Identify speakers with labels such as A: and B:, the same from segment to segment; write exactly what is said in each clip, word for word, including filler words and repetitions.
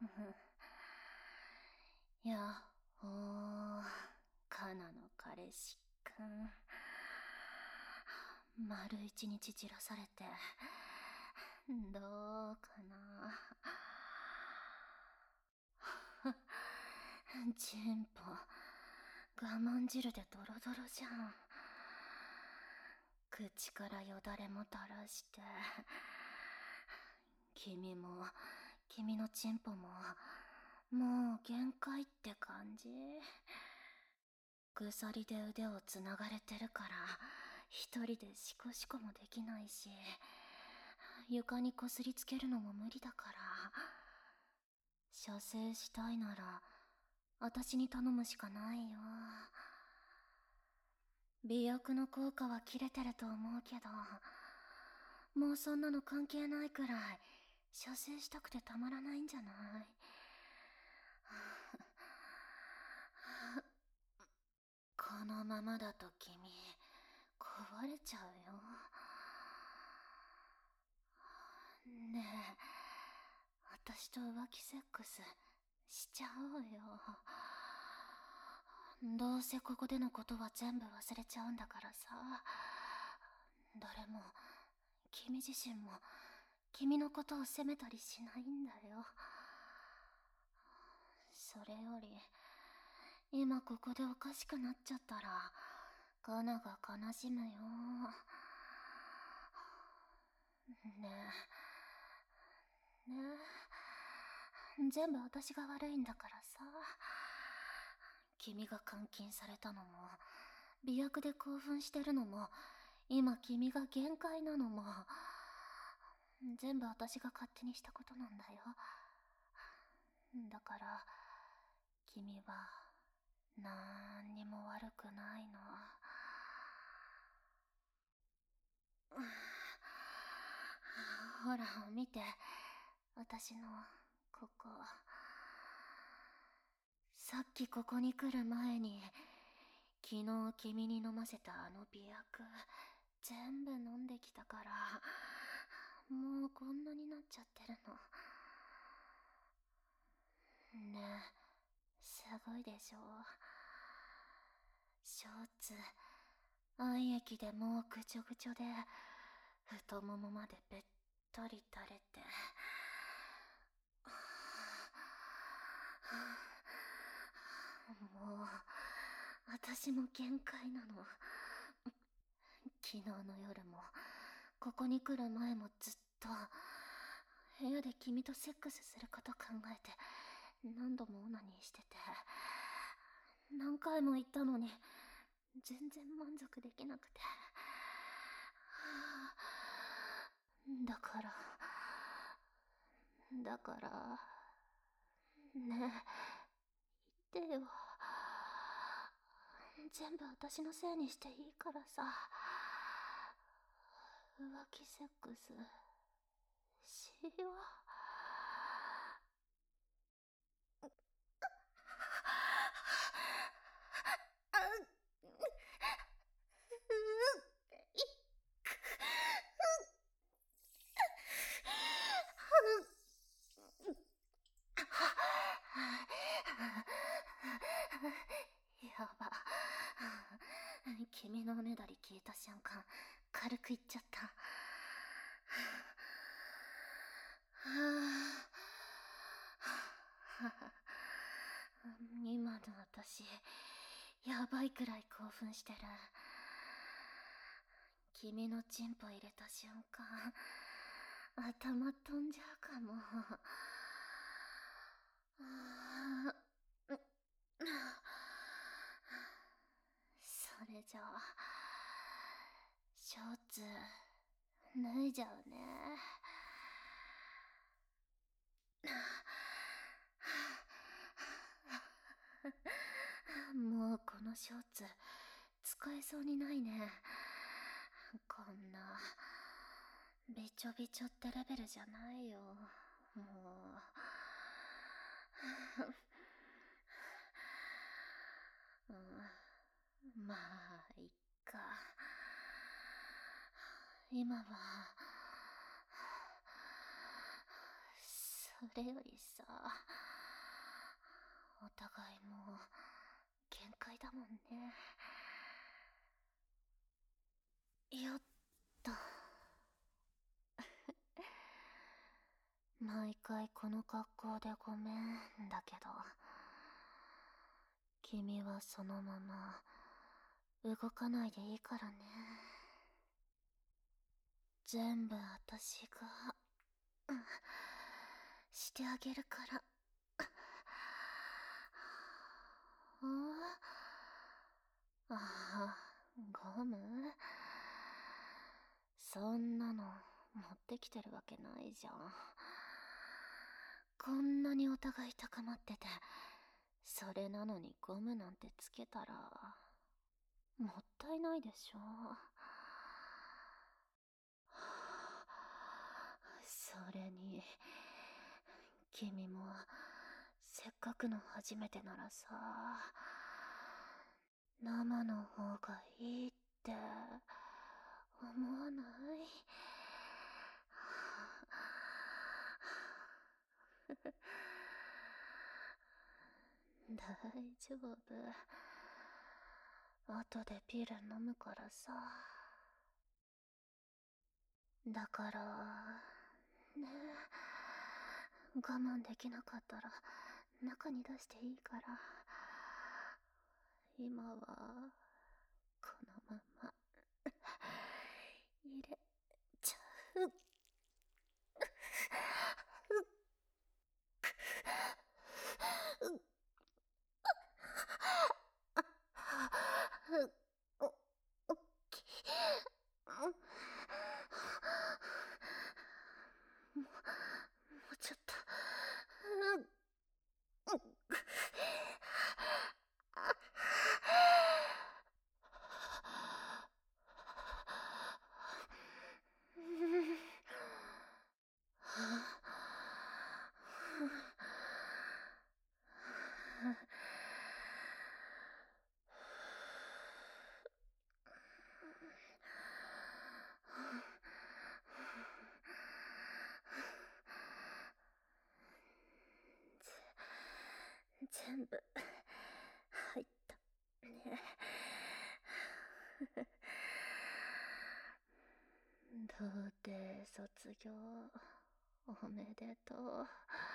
A: やっほー、カナの彼氏くん。丸一日じらされて、どうかな。チンポ、我慢汁でドロドロじゃん。口からよだれも垂らして、君も、君のチンポも、もう限界って感じ。鎖で腕をつながれてるから、一人でシコシコもできないし、床にこすりつけるのも無理だから、射精したいなら、私に頼むしかないよ。美薬の効果は切れてると思うけど、もうそんなの関係ないくらい、射精したくてたまらないんじゃない？このままだと君、壊れちゃうよ。ねえ、私と浮気セックスしちゃおうよ。どうせここでのことは全部忘れちゃうんだからさ。誰も、君自身も、君のことを責めたりしないんだよ。それより、今ここでおかしくなっちゃったら、カナが悲しむよ。ねえ、ねえ、全部私が悪いんだからさ。君が監禁されたのも、美薬で興奮してるのも、今君が限界なのも、全部私が勝手にしたことなんだよ。だから、君は、なんにも悪くないの。ほら、見て。私の、ここ。さっきここに来る前に、昨日君に飲ませたあの美薬、全部飲んできたから、もうこんなになっちゃってるの。ねえ、すごいでしょ。ショーツ、愛液でもうぐちょぐちょで、太ももまでべっとり垂れて。もう、私も限界なの。昨日の夜も、ここに来る前もずっと、部屋で君とセックスすること考えて、何度もオナニーしてて、何回も言ったのに、全然満足できなくて。だから、だから、ねえ、言ってよ。全部私のせいにしていいからさ。浮気セックス、しよう。やば。君のおねだり聞いた瞬間、軽く言っちゃった。今の私、やばいくらい興奮してる。君のチンポ入れた瞬間、頭飛んじゃうかも。それじゃあ、ショーツ、脱いじゃうね。もうこのショーツ、使えそうにないね。こんな、びちょびちょってレベルじゃないよ。もう。うん、まあ、いっか。今は、 それよりさ、お互いもう限界だもんね。よっと。毎回この格好でごめんだけど、君はそのまま動かないでいいからね。全部私がしてあげるから。ああ、ゴム？そんなの持ってきてるわけないじゃん。こんなにお互い高まってて、それなのにゴムなんてつけたらもったいないでしょ。それに君もせっかくの初めてならさ、生の方がいいって思わない？大丈夫。後でピル飲むからさ。だからね、我慢できなかったら中に出していいから、今はこのまま入れちゃう。もうちょっと。全部入ったね。童貞卒業おめでとう。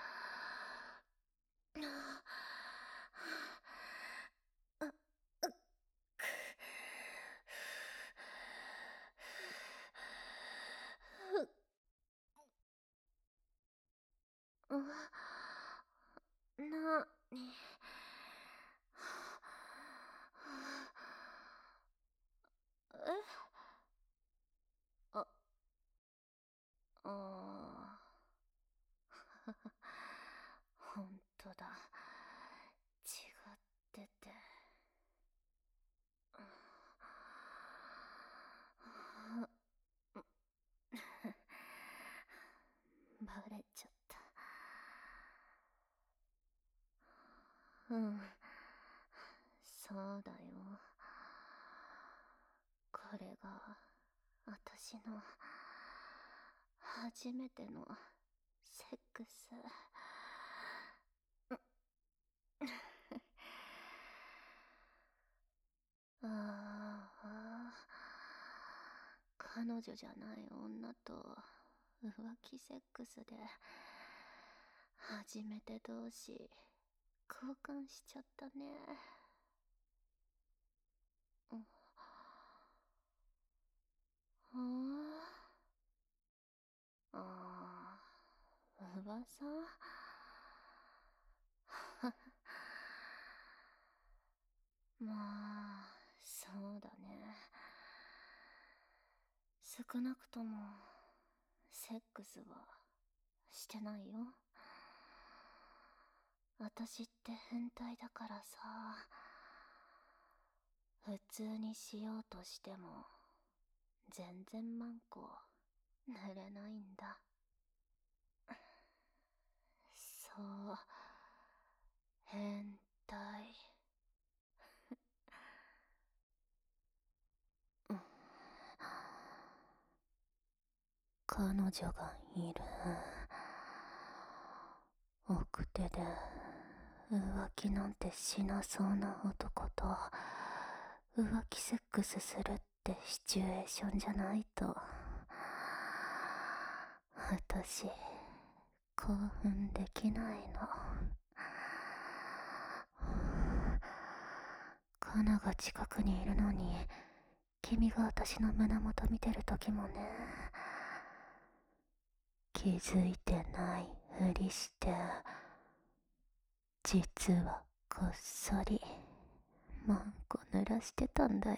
A: なに？え？あ、あーほんとだ、違ってて。バレちゃった。うん、そうだよ。これが私の初めてのセックス。ああ、彼女じゃない女と浮気セックスで初めて同士交換しちゃったね。うん、ああ、噂？まあ、そうだね。少なくともセックスはしてないよ。私って変態だからさ、普通にしようとしても全然マンコ塗れないんだ。そう、変態。彼女がいる。 奥手で浮気なんてしなそうな男と浮気セックスするってシチュエーションじゃないと私興奮できないの。カナが近くにいるのに君が私の胸元見てる時もね、気づいてないふりして実はこっそりマンコ濡らしてたんだよ。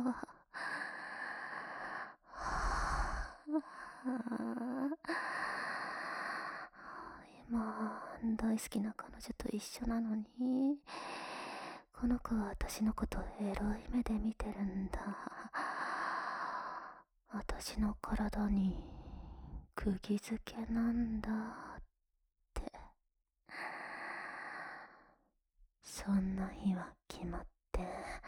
A: 今大好きな彼女と一緒なのに、この子は私のことエロい目で見てるんだ。私の体に釘付けなんだって。そんな日は決まって、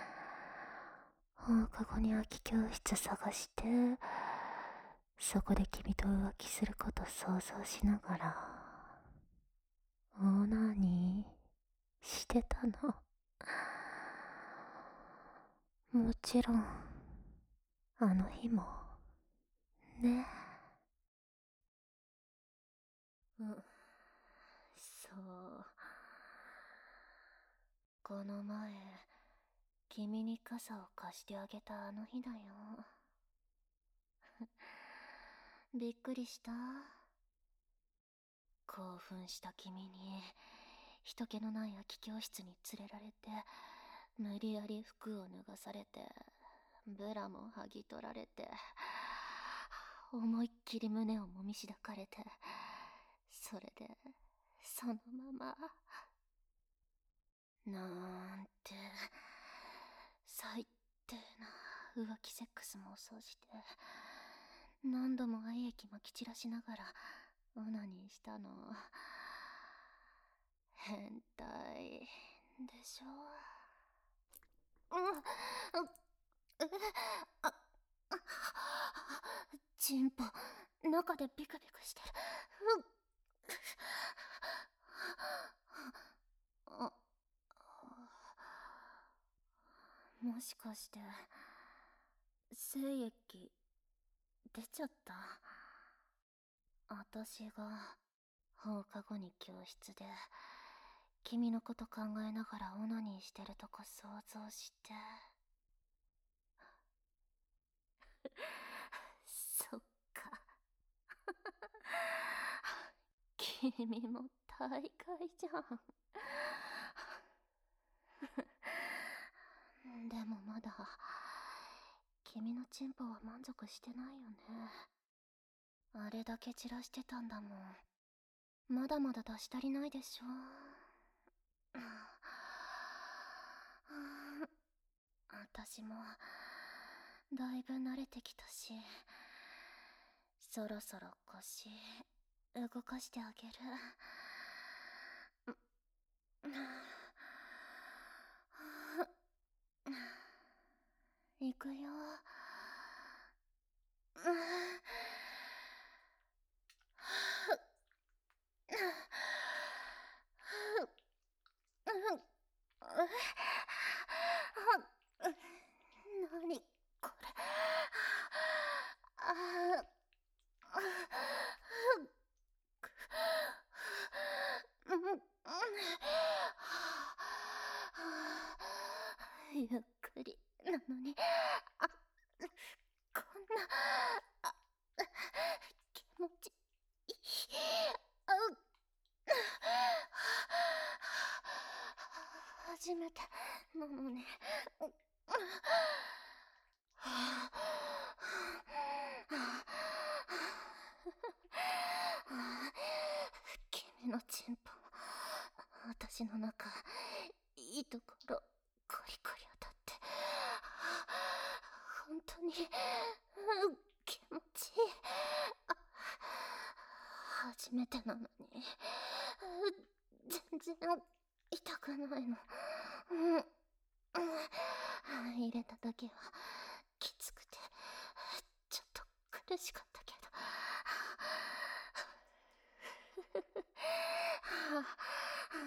A: 放課後に空き教室探して、そこで君と浮気すること想像しながらオナニーしてたの。もちろんあの日もね。うん、そう。この前君に傘を貸してあげたあの日だよ。びっくりした？興奮した君に人気のない空き教室に連れられて、無理やり服を脱がされて、ブラも剥ぎ取られて、思いっきり胸をもみしだかれて、それでそのままなんて最低な浮気セックスも掃除て、何度も愛液まき散らしながらオナニーしたの。変態でしょ。うん、うあチンポ中でビクビクしてる。あ、もしかして精液出ちゃった？私が放課後に教室で君のこと考えながらオナニーしてるとこ想像して。そっか。君も大概じゃん。でもまだ君のチンポは満足してないよね。あれだけ散らしてたんだもん。まだまだ出し足りないでしょ。私もだいぶ慣れてきたし、そろそろ腰動かしてあげる。行くよ。なにこれ。ゆっくりなのに、あ、こんなあ気持ちいい。あう初めてなのに。君のチンポ私の中いいところコリコリ当たって、本当に気持ちいい。初めてなのに全然痛くないの。うん、入れた時はきつくてちょっと苦しかったけど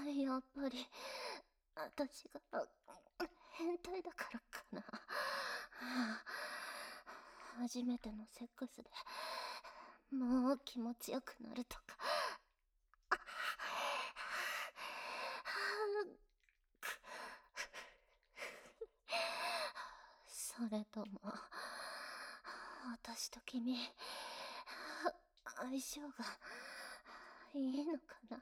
A: やっぱり私が変態だからかな。初めてのセックスでもう気持ちよくなるとか、それとも私と君相性がいいのかな。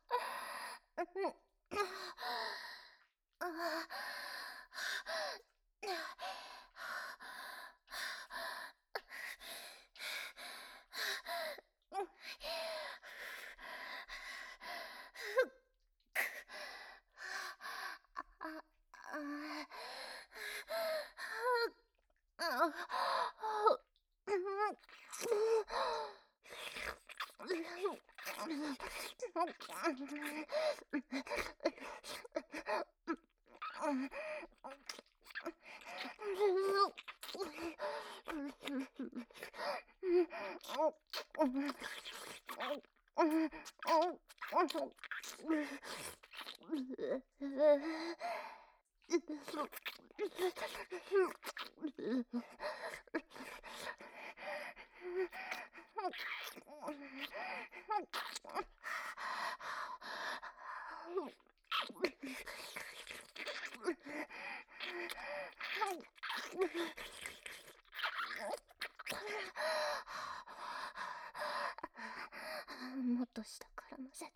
A: もっと下から混ぜて。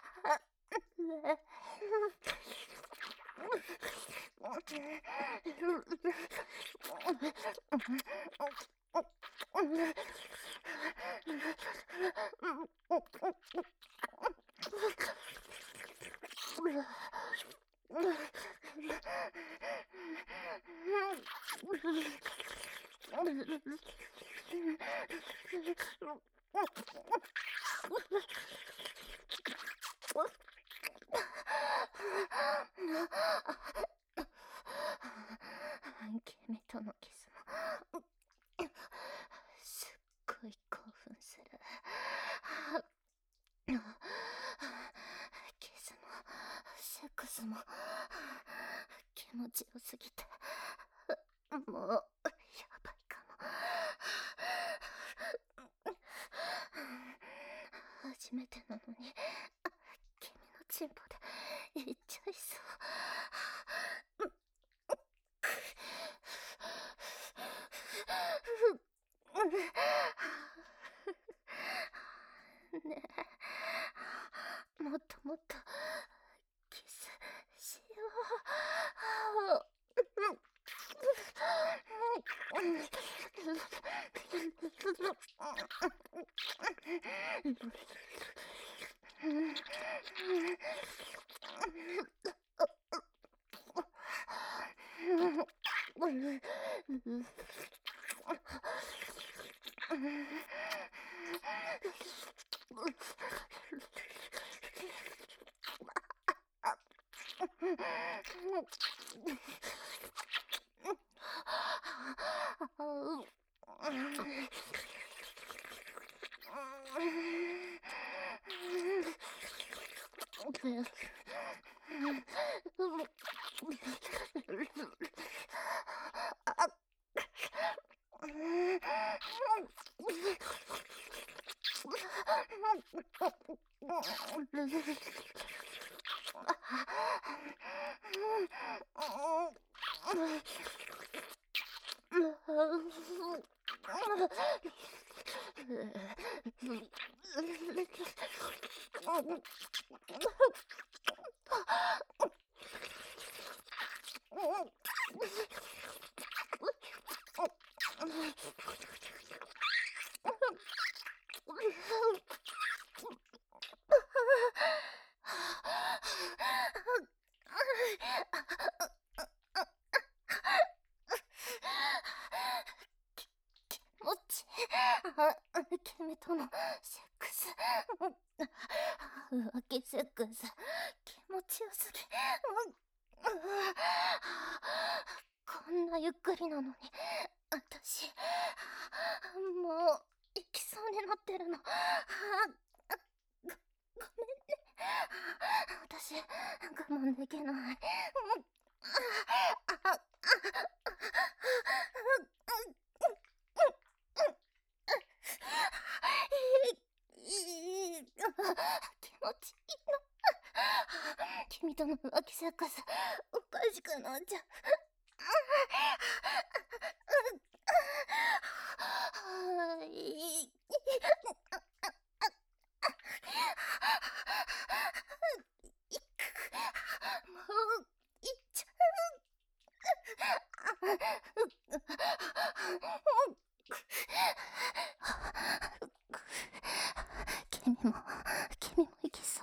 A: 君とのキスもすっごい興奮する。キスもセックスも気持ちよすぎてもうやばいかも。初めてなのに君のチンポでいっちゃいそう。ねえ、もっともっとキスしよう。君とのセックス、浮気セックス、気持ちよすぎ。こんなゆっくりなのに私もう行きそうになってるの。ご、ごめんね。 私、我慢できない。気持ちいいの。君との浮気セックス、おかしくなっちゃう。もう、いっちゃ君も、君も行きそう。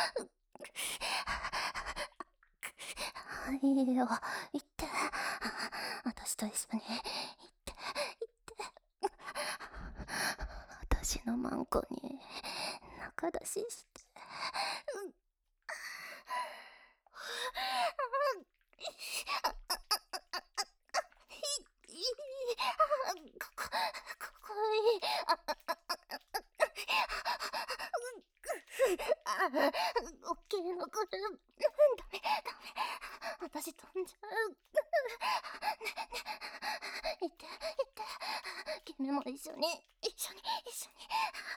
A: いいよ、行って。私と一緒に、行って、行って。私のマンコに、仲出しして。ここ、ここいい。おっきいの来る。ダメ、ダメ。私飛んじゃう。ね、ね。行って、行って。君も一緒に、一緒に、一緒に。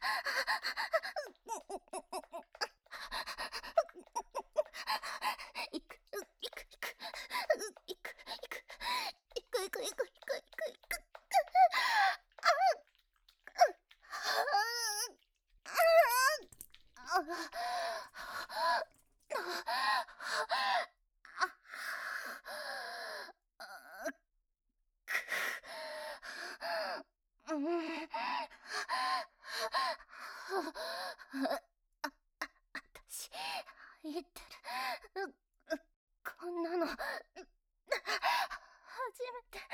A: 行く、行く、行く。行く、行く。行く、行く、行く、行く、行く、行く。私、言ってる。こんなの、初めて。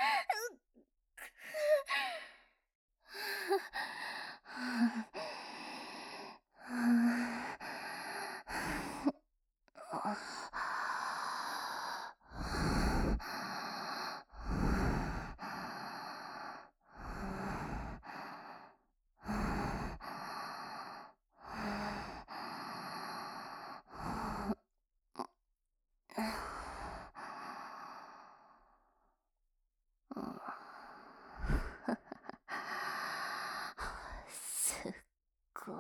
A: すっごい。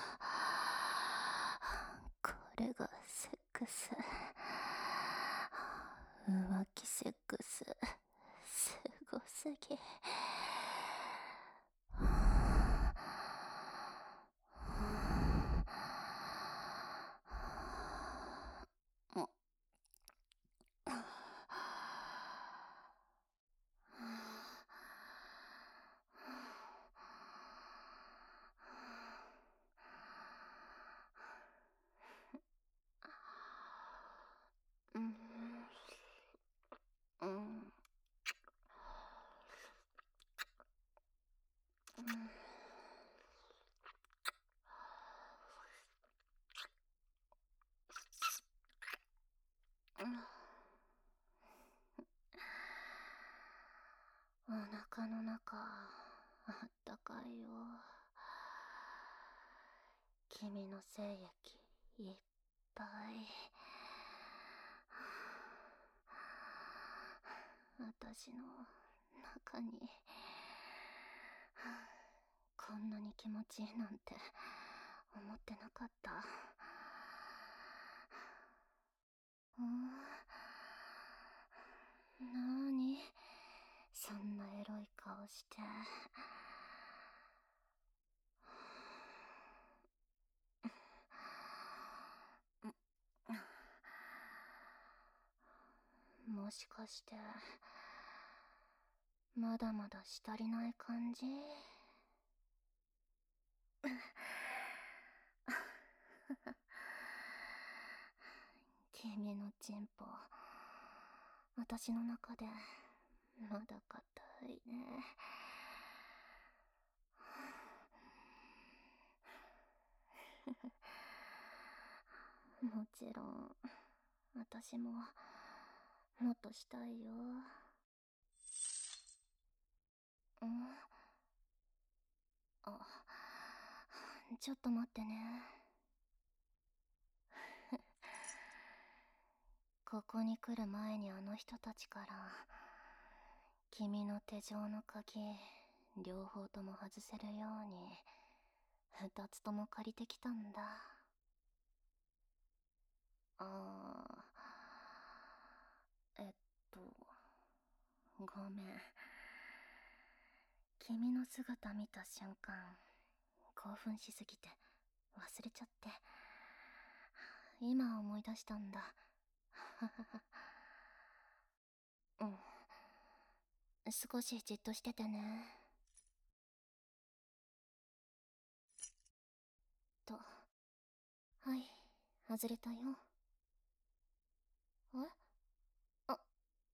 A: これがセックス。浮気セックス。すごすぎ。うん、うん、うん、お腹の中、あったかいよ。君の精液、いっぱい。私の中に、こんなに気持ちいいなんて思ってなかった。ん？なーに、そんなエロい顔して。もしかして、まだまだしたりない感じ？君のチンポ、私の中でまだ硬いね。もちろん、私ももっとしたいよ。ん？あ、ちょっと待ってね。 ここに来る前にあの人たちから君の手錠の鍵両方とも外せるように二つとも借りてきたんだ。あーえっとごめん。君の姿見た瞬間興奮しすぎて忘れちゃって、今思い出したんだ。うん、少しじっとしててね。と、はい、外れたよ。えあ、あ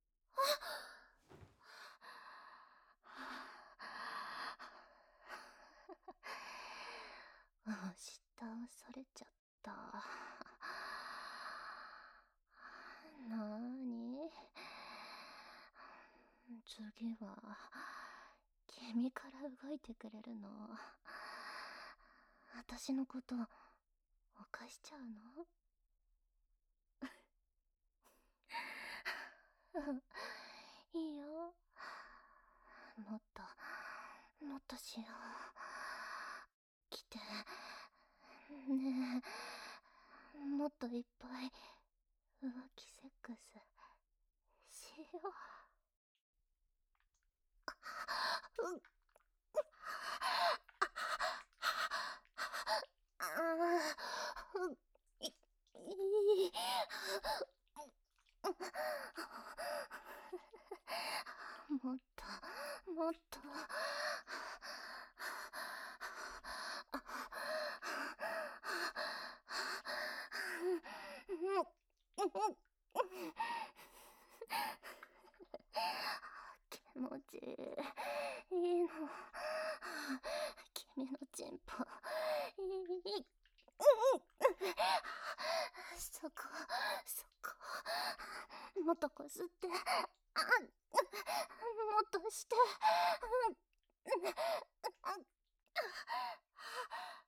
A: 押し倒されちゃった。なーに、次は君から動いてくれるの？私のこと犯しちゃうの？いいよ、もっともっとしよう。来てねえ、もっといっぱい浮気セックスしよう。うっああういいもっともっと気持ちいいの。君のチンポいい。そこそこ、もっとこすって、あもっとして。